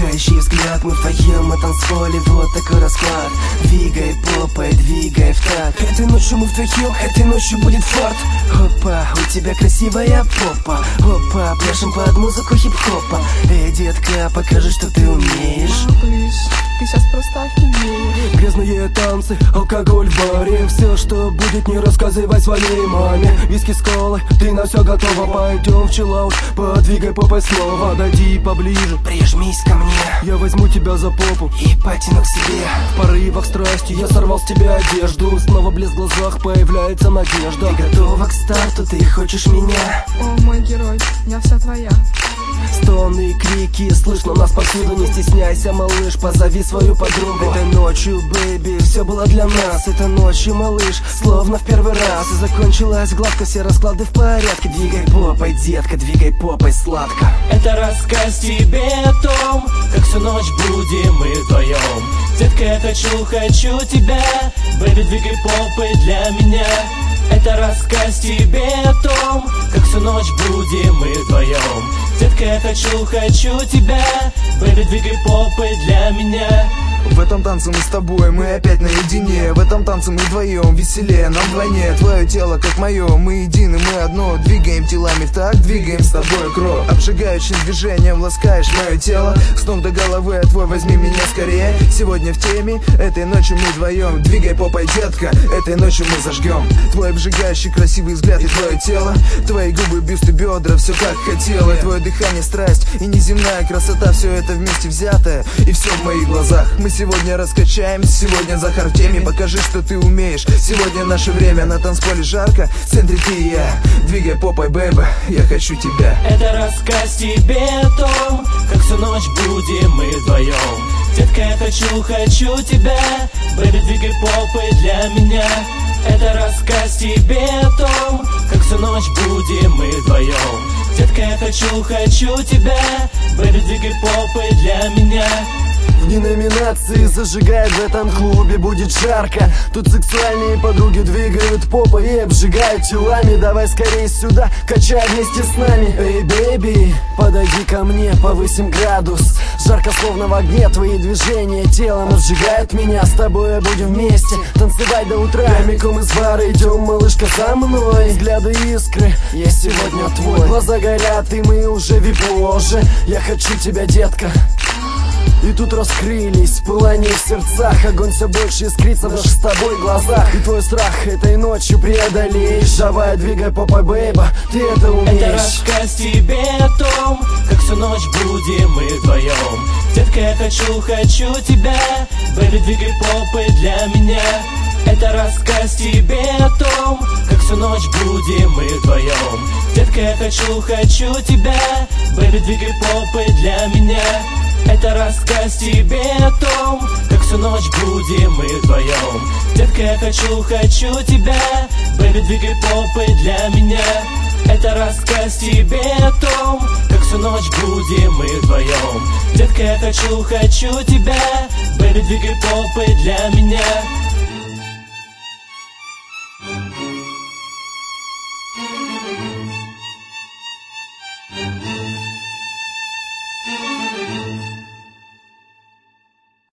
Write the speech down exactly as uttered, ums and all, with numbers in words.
пугающий взгляд. Мы вдвоем на танцполе, вот такой расклад. Двигай попой, двигай в такт. Этой ночью мы вдвоем, этой ночью будет фарт. Опа, у тебя красивая попа. Опа, пляшем под музыку хип-хопа. Эй, детка, покажи, что ты умеешь. Малыш, ты сейчас просто офигеешь. Грязные танцы, алкоголь в баре. Все, что будет, не рассказывай своей маме. Виски с колой, ты на все готова. Пойдем в чиллаут, подвигай попой снова. Дойди поближе, прижмись ко мне. Я возьму тебя за попу и потяну к себе. В порывах страсти я сорвал с тебя одежду. Снова блеск в глазах, появляется надежда. Ты готова к старту, ты хочешь меня? О, мой герой, я вся твоя. Стоны и крики, слышно нас повсюду. Не стесняйся, малыш, позови свою подругу. Этой ночью, бэйби, все было для нас. Этой ночью, малыш, словно в первый раз. И закончилась гладко, все расклады в порядке. Двигай попой, детка, двигай попой сладко. Это рассказ тебе о том, как всю ночь будем мы вдвоем. Детка, я хочу, хочу тебя, бэйби, двигай попой для меня. Это рассказ тебе о том, как всю ночь будем мы вдвоем. Детка, я хочу, хочу тебя, бэйби, двигай попой для меня. В этом танце мы с тобой, мы опять наедине. В этом танце мы вдвоем, веселее нам вдвойне. Твое тело как мое, мы едины, мы одно. Двигаем телами в такт, двигаем с тобой кровь. Обжигающим движением ласкаешь мое тело. С ног до головы, а твой возьми меня скорее. Сегодня в теме, этой ночью мы вдвоем. Двигай попой, детка, этой ночью мы зажгем. Твой обжигающий красивый взгляд и твое тело. Твои губы, бюсты, бедра, все как хотела. Твое дыхание, страсть и неземная красота. Все это вместе взятое, и все в моих глазах. Мы сегодня раскачаемся, сегодня Захар в теме. Покажи, что ты умеешь. Сегодня наше время, на танцполе жарко. В центре ты и я. Двигай попой, бэйба, я хочу тебя. Это рассказ тебе о том, как всю ночь будем мы вдвоем. Детка, я хочу, хочу тебя, бэйби, двигай попой для меня. Это рассказ тебе о том, как всю ночь будем мы вдвоем. Детка, я хочу, хочу тебя, бэйби, двигай попой для меня. В дни номинации зажигает в этом клубе, будет жарко. Тут сексуальные подруги двигают попой и обжигают телами. Давай скорее сюда, качай вместе с нами. Эй, бэйби, подойди ко мне, повысим градус. Жарко словно в огне, твои движения телом обжигают меня. С тобой будем вместе танцевать до утра. Прямиком из бара идем, малышка, за мной. Взгляды искры, я сегодня твой. Глаза горят, и мы уже в вип-ложе. Я хочу тебя, детка. И тут раскрылись пылания в сердцах. Огонь все больше искрится в наших с тобой глазах. И твой страх этой ночью преодолеешь. Давай, двигай попой, бэйба, ты это умеешь. Это рассказ тебе о том, как всю ночь будем мы вдвоем. Детка, я хочу, хочу тебя, бэйби, двигай попой для меня. Это рассказ тебе о том, как всю ночь будем мы вдвоем. Детка, я хочу, хочу тебя, бэйби, двигай попой для меня. Это рассказ тебе о том, как всю ночь будем мы вдвоем. Детка, я хочу, хочу тебя, бэйби, двигай попой для меня. Это рассказ тебе о том, как всю ночь будем мы вдвоем. Детка, я хочу, хочу тебя, бэйби, двигай попой для меня.